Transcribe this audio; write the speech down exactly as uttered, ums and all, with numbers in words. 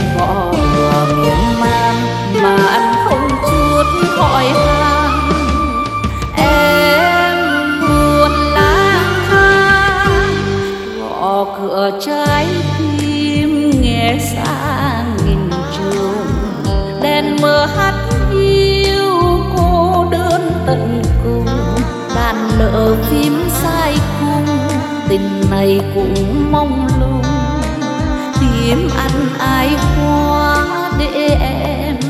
gõ cửa miên man mà anh không chút hỏi han. Em buồn lang thang gõ cửa trái tim nghe xa nghìn trường, đèn mờ hắt hiu cô đơn tận cùng, đàn nợ phím sai cung, tình này cũng mong lung tìm ăn ai hoa để em